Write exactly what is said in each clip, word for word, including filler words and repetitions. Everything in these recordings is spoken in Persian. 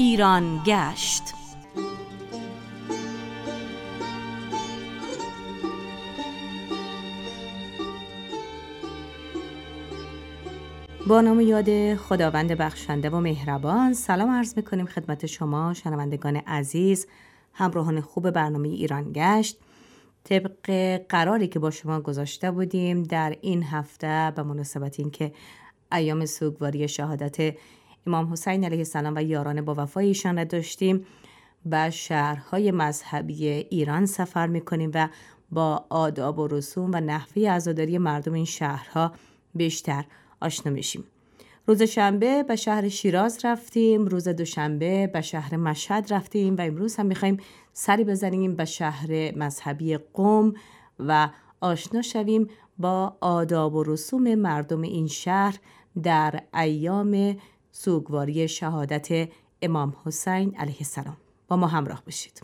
ایران گشت. با نام یاد خداوند بخشنده و مهربان، سلام عرض میکنیم خدمت شما شنوندگان عزیز، همراهان خوب برنامه ایران گشت. طبق قراری که با شما گذاشته بودیم در این هفته به مناسبت این که ایام سوگواری شهادت امام حسین علیه السلام و یاران با وفای ایشان را داشتیم، به شهرهای مذهبی ایران سفر میکنیم و با آداب و رسوم و نحوه عزاداری مردم این شهرها بیشتر آشنا میشیم. روز شنبه به شهر شیراز رفتیم، روز دوشنبه به شهر مشهد رفتیم و امروز هم میخوایم سری بزنیم به شهر مذهبی قم و آشنا شویم با آداب و رسوم مردم این شهر در ایام سوگواری شهادت امام حسین علیه السلام. با ما همراه باشید.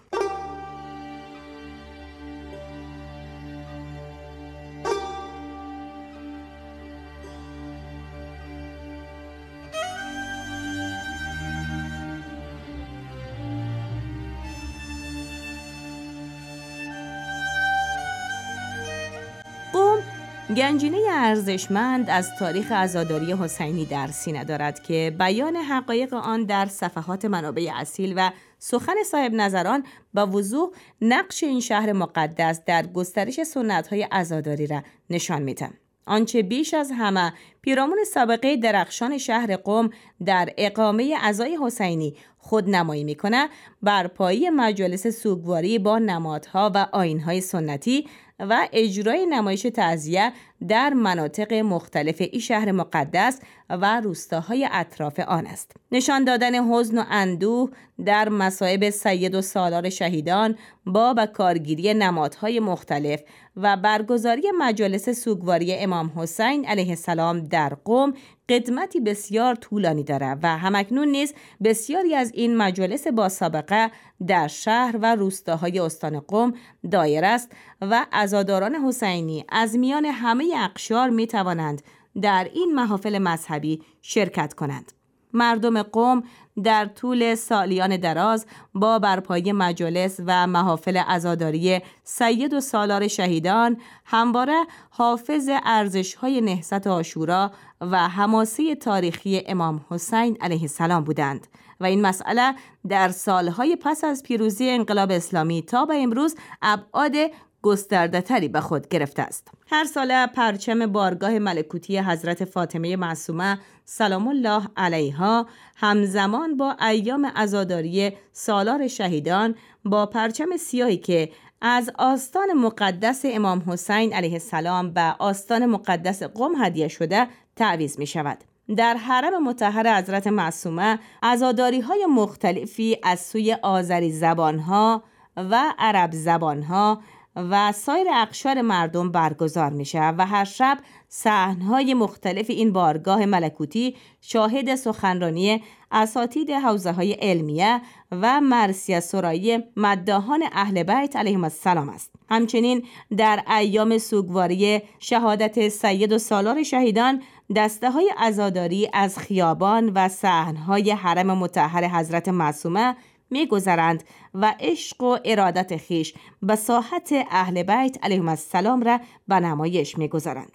گنجینه ارزشمند از تاریخ عزاداری حسینی در سینه دارد که بیان حقایق آن در صفحات منابع اصیل و سخن صاحب نظران با وضوح نقش این شهر مقدس در گسترش سنت‌های عزاداری را نشان می‌دهد. آنچه بیش از همه پیرامون سابقه درخشان شهر قم در اقامه عزای حسینی خودنمایی می‌کند، برپایی مجالس سوگواری با نمادها و آیین‌های سنتی و اجرای نمایش تعزیه در مناطق مختلف این شهر مقدس و روستاهای اطراف آن است. نشان دادن حزن و اندوه در مصائب سید و سالار شهیدان با به کارگیری نمادهای مختلف و برگزاری مجالس سوگواری امام حسین علیه السلام در قم قدمتی بسیار طولانی دارد و همکنون نیز بسیاری از این مجالس با سابقه در شهر و روستاهای استان قم دایر است و عزاداران حسینی از میان همه اقشار می توانند در این محافل مذهبی شرکت کنند. مردم قم در طول سالیان دراز با برپایی مجالس و محافل عزاداری سید و سالار شهیدان همواره حافظ ارزش‌های نهضت عاشورا و حماسه تاریخی امام حسین علیه السلام بودند و این مسئله در سالهای پس از پیروزی انقلاب اسلامی تا به امروز ابعاد گسترده تری به خود گرفته است. هر ساله پرچم بارگاه ملکوتی حضرت فاطمه معصومه سلام الله علیها همزمان با ایام عزاداری سالار شهیدان با پرچم سیاهی که از آستان مقدس امام حسین علیه السلام به آستان مقدس قم هدیه شده تعویض می شود. در حرم مطهر حضرت معصومه عزاداری‌های مختلفی از سوی آذری زبان‌ها و عرب زبان‌ها و سایر اقشار مردم برگزار می شود و هر شب صحنه‌های مختلف این بارگاه ملکوتی شاهد سخنرانی اساتید حوزه‌های علمیه و مرثیه سرایی مداحان اهل بیت علیهم السلام است. همچنین در ایام سوگواری شهادت سید و سالار شهیدان دسته‌های عزاداری از خیابان و صحنه‌های حرم مطهر حضرت معصومه می گذرند و عشق و ارادت خیش به ساحت اهل بیت علیهم السلام را به نمایش می گذارند.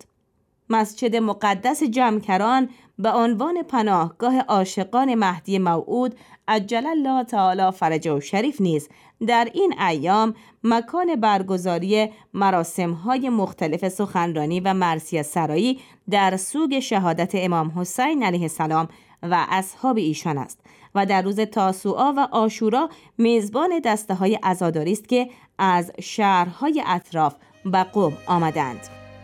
مسجد مقدس جمکران به عنوان پناهگاه عاشقان مهدی موعود عجل الله تعالی فرجه شریف نیز در این ایام مکان برگزاری مراسم‌های مختلف سخنرانی و مرثیه سرایی در سوگ شهادت امام حسین علیه السلام و اصحاب ایشان است و در روز تاسوعا و عاشورا میزبان دسته‌های عزاداری است که از شهرهای اطراف به قم آمدند.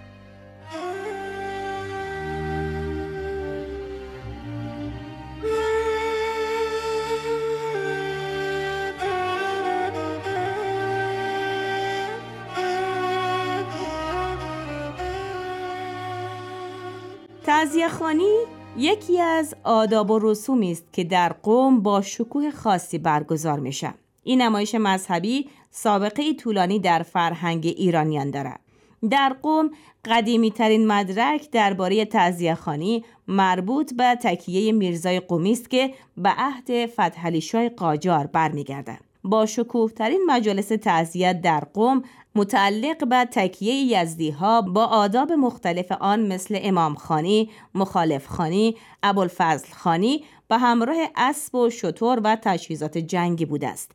تعزیه‌خوانی یکی از آداب و رسومی است که در قم با شکوه خاصی برگزار میشه. این نمایش مذهبی سابقه طولانی در فرهنگ ایرانیان دارد. در قم قدیمی ترین مدرک درباره تعزیه‌خوانی مربوط به تکیه میرزای قمی است که به عهد فتحعلی شاه قاجار برمیگردد. با شکوه ترین مجالس تعزیه در قم متعلق به تکیه یزدی‌ها با آداب مختلف آن مثل امام خانی، مخالف خانی، ابوالفضل خانی به همراه اسب و شتر و تجهیزات جنگی بوده است.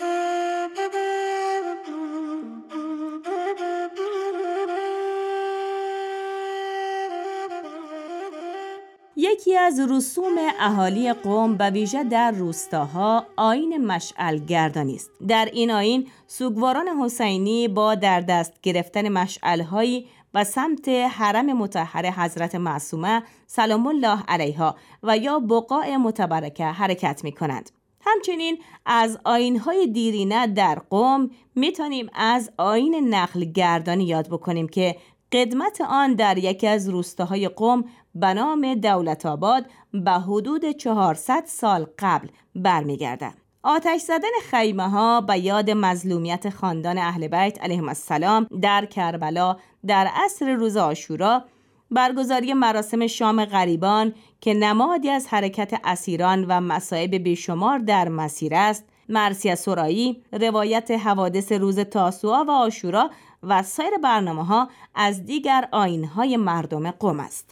یکی از رسوم اهالی قم به ویژه در روستاها آیین مشعل گردانی است. در این آیین سوگواران حسینی با در دست گرفتن مشعل‌هایی و سمت حرم مطهر حضرت معصومه سلام الله علیها و یا بقاع متبرکه حرکت می کنند. همچنین از آیین‌های دیرینه در قم میتونیم از آیین نخل گردانی یاد بکنیم که قدمت آن در یکی از روستاهای قم به نام دولت‌آباد به حدود چهارصد سال قبل برمیگردد. آتش زدن خیمه ها به یاد مظلومیت خاندان اهل بیت علیهم السلام در کربلا در عصر روز عاشورا، برگزاری مراسم شام غریبان که نمادی از حرکت اسیران و مصائب بیشمار در مسیر است، مرثیه سرایی، روایت حوادث روز تاسوعا و عاشورا و سایر برنامه‌ها از دیگر آیین‌های مردم قم است.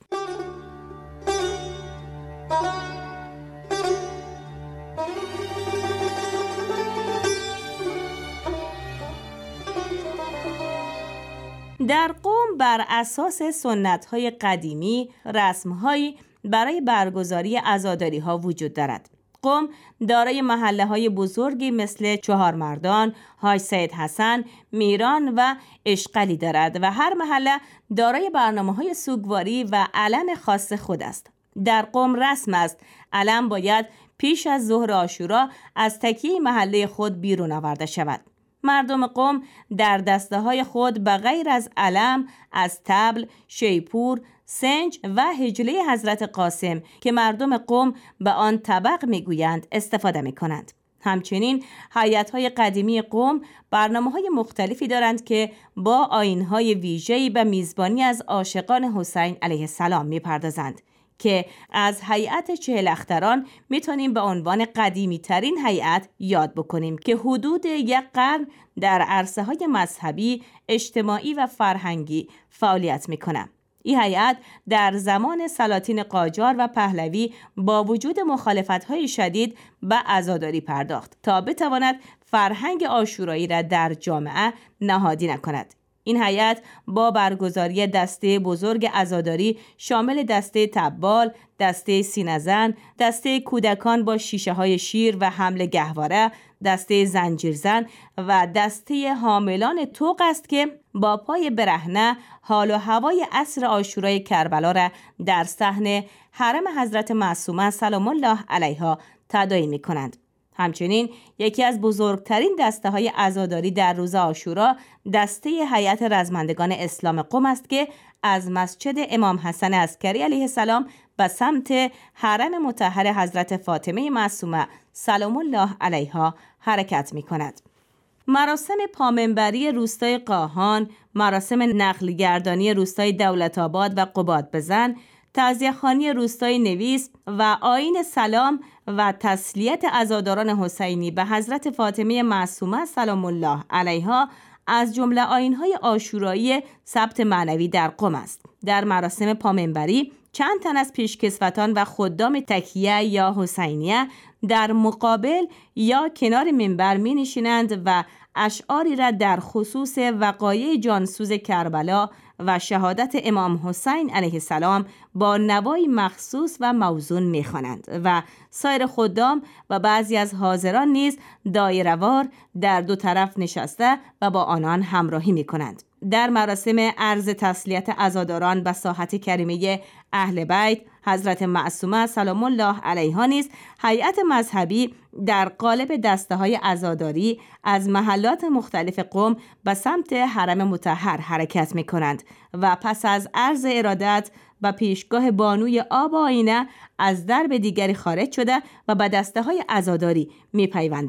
در قم بر اساس سنت‌های قدیمی رسم‌هایی برای برگزاری عزاداری‌ها وجود دارد. قم دارای محله‌های بزرگی مثل چهارمردان، حاج سید حسن، میران و اشقلی دارد و هر محله دارای برنامه‌های سوگواری و علم خاص خود است. در قم رسم است علم باید پیش از ظهر عاشورا از تکیه محله خود بیرون آورده شود. مردم قم در دسته‌های خود به غیر از علم از طبل، شیپور، سنج و حجله حضرت قاسم که مردم قم به آن طبق میگویند استفاده میکنند. همچنین هیئت‌های قدیمی قم برنامه‌های مختلفی دارند که با آیین‌های ویژه‌ای به میزبانی از عاشقان حسین علیه السلام میپردازند که از هیئت چهل اختران میتونیم به عنوان قدیمی ترین هیئت یاد بکنیم که حدود یک قرن در عرصه‌های مذهبی، اجتماعی و فرهنگی فعالیت میکنه. این هیئت در زمان سلاطین قاجار و پهلوی با وجود مخالفت‌های شدید به عزاداری پرداخت تا بتواند فرهنگ عاشورایی را در جامعه نهادی نکند. این هیئت با برگزاری دسته بزرگ عزاداری شامل دسته تبال، دسته سینه‌زن، دسته کودکان با شیشه های شیر و حمل گهواره، دسته زنجیرزن و دسته حاملان طوق است که با پای برهنه حال و هوای عصر عاشورای کربلا را در صحن حرم حضرت معصومه سلام الله علیها تداعی می کنند. همچنین یکی از بزرگترین دسته های عزاداری در روز عاشورا دسته هیئت رزمندگان اسلام قم است که از مسجد امام حسن عسکری علیه السلام به سمت حرم مطهر حضرت فاطمه معصومه سلام الله علیها حرکت می کند. مراسم پامنبری روستای قاهان، مراسم نقلگردانی روستای دولت‌آباد و قباد بزن، تعزیه‌خوانی روستای نویس و آیین سلام و تسلیت عزاداران حسینی به حضرت فاطمه معصومه سلام الله علیها از جمله آیین‌های عاشورایی ثبت معنوی در قم است. در مراسم پامنبری چند تن از پیشکسوتان و خدام تکیه یا حسینیه در مقابل یا کنار منبر می نشینند و اشعاری را در خصوص وقایع جانسوز کربلا و شهادت امام حسین علیه السلام با نوای مخصوص و موزون می‌خوانند و سایر خدام و بعضی از حاضران نیز دایره‌وار در دو طرف نشسته و با آنان همراهی می‌کنند. در مراسم عرض تسلیت عزاداران به ساحت کریمه اهل بیت حضرت معصومه سلام الله علیها نیز هیئت مذهبی در قالب دسته‌های عزاداری از محلات مختلف قم به سمت حرم مطهر حرکت می‌کنند و پس از عرض ارادت و پیشگاه بانوی آب آینه از درب دیگری خارج شده و به دسته‌های عزاداری می‌پیوندند.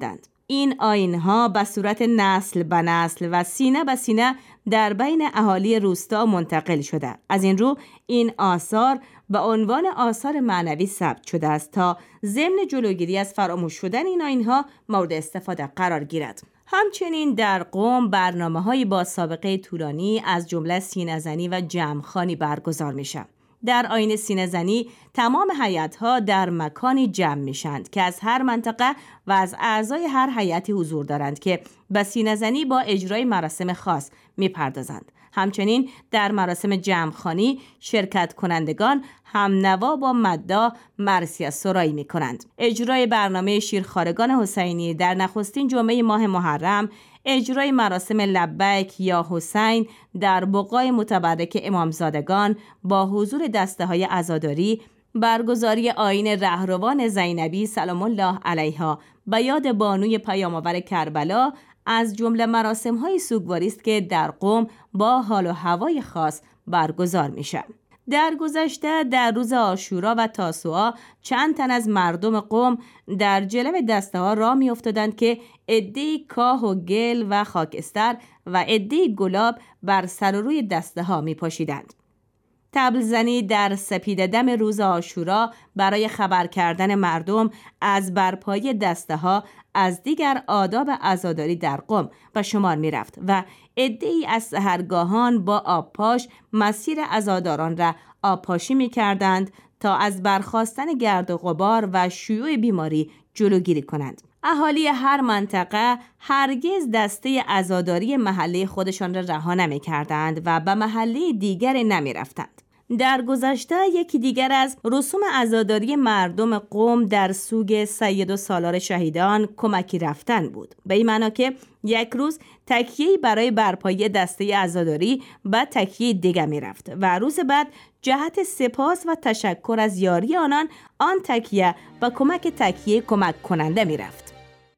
این آیین‌ها به صورت نسل به نسل و سینه به سینه در بین اهالی روستا منتقل شده. از این رو این آثار به عنوان آثار معنوی ثبت شده است تا ضمن جلوگیری از فراموش شدن این آیین‌ها مورد استفاده قرار گیرد. همچنین در قم برنامه‌های با سابقه طولانی از جمله سینه‌زنی و جمع‌خوانی برگزار میشه. در آیین سینه‌زنی تمام هیئت‌ها در مکانی جمع میشند که از هر منطقه و از اعضای هر هیئتی حضور دارند که به سینه‌زنی با اجرای مراسم خاص میپردازند. همچنین در مراسم جمع‌خوانی شرکت کنندگان هم نوا با مداح مرثیه سرایی می کنند. اجرای برنامه شیرخوارگان حسینی در نخستین جمعه ماه محرم، اجرای مراسم لبیک یا حسین در بقاع متبرک امامزادگان با حضور دسته های عزاداری، برگزاری آیین رهروان زینبی سلام الله علیها به یاد بانوی پیام‌آور کربلا از جمله مراسم‌های سوگواری است که در قم با حال و هوای خاص برگزار میشه. در گذشته در روز عاشورا و تاسوعا چند تن از مردم قم در جلو دسته ها راه می افتادند که عده‌ای کاه و گل و خاکستر و عده‌ای گلاب بر سر و روی دسته ها می پاشیدند. طبل زنی در سپیده دم روز عاشورا برای خبر کردن مردم از برپایی دسته ها از دیگر آداب عزاداری در قم به شمار می رفت و عده‌ای از سحرگاهان با آبپاش مسیر عزاداران را آبپاشی می کردند تا از برخاستن گرد و غبار و شیوع بیماری جلوگیری کنند. اهالی هر منطقه هرگز دسته عزاداری محله خودشان را رها نمی کردند و به محله دیگر نمی رفتند. در گذشته یکی دیگر از رسوم عزاداری مردم قم در سوگ سید و سالار شهیدان کمکی رفتن بود. به این معنا که یک روز تکیه‌ای برای برپایی دسته عزاداری به تکیه دیگر می رفت و روز بعد جهت سپاس و تشکر از یاری آنان آن تکیه به کمک تکیه کمک کننده می رفت.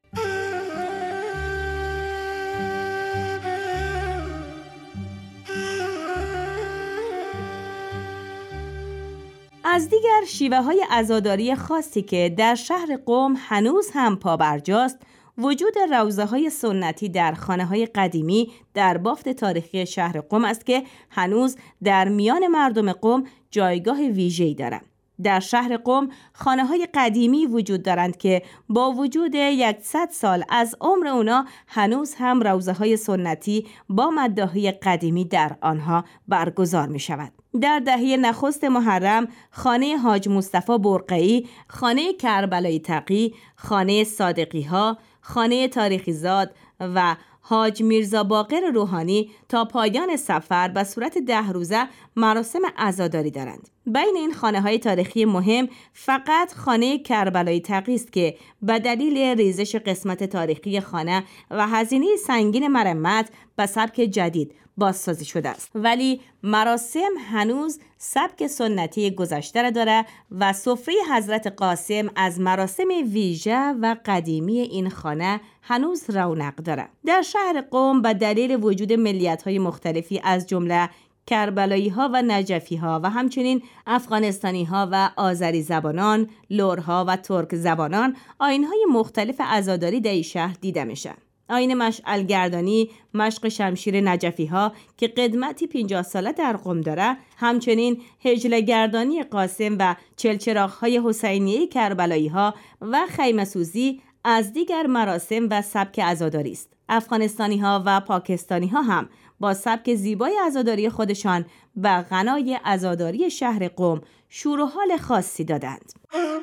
از دیگر شیوه های عزاداری خاصی که در شهر قم هنوز هم پابرجاست، وجود روضه های سنتی در خانه های قدیمی در بافت تاریخی شهر قم است که هنوز در میان مردم قم جایگاه ویژه‌ای دارند. در شهر قم خانه های قدیمی وجود دارند که با وجود صد سال از عمر اونا هنوز هم روضه های سنتی با مداحی قدیمی در آنها برگزار می شود. در دهه نخست محرم خانه حاج مصطفی برقعی، خانه کربلایی تقی، خانه صادقی ها، خانه تاریخی زاد و حاج میرزا باقر روحانی تا پایان سفر به صورت ده روزه مراسم عزاداری دارند. بین این خانه های تاریخی مهم فقط خانه کربلایی تقی است که به دلیل ریزش قسمت تاریخی خانه و هزینه سنگین مرمت به سبک جدید بازسازی شده است، ولی مراسم هنوز سبک سنتی گذشته را داره و سفره حضرت قاسم از مراسم ویژه و قدیمی این خانه هنوز رونق داره. در شهر قم به دلیل وجود ملیت‌های مختلفی از جمله کربلایی ها و نجفی ها و همچنین افغانستانی ها و آذری زبانان، لرها و ترک زبانان آیین های مختلف عزاداری در این شهر دیده میشه. آیین مشعل گردانی، مشق شمشیر نجفی ها که قدمتی پنجاه ساله در قم داره، همچنین هجله گردانی قاسم و چلچراغ های حسینیه کربلایی ها و خیمه سوزی از دیگر مراسم و سبک عزاداری است. افغانستانی ها و پاکستانی ها هم با سبک زیبای عزاداری خودشان به غنای عزاداری شهر قم شور و حال خاصی دادند.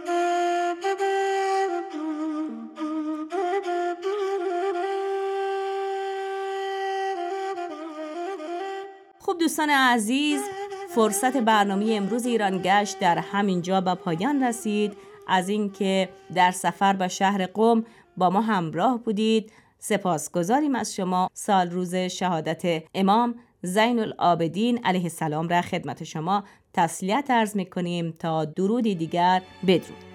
خب دوستان عزیز، فرصت برنامه امروز ایران گشت در همین جا به پایان رسید. از اینکه در سفر به شهر قم با ما همراه بودید سپاسگزاریم از شما. سال روز شهادت امام زین العابدین علیه السلام را خدمت شما تسلیت عرض می‌کنیم تا درودی دیگر بدرود.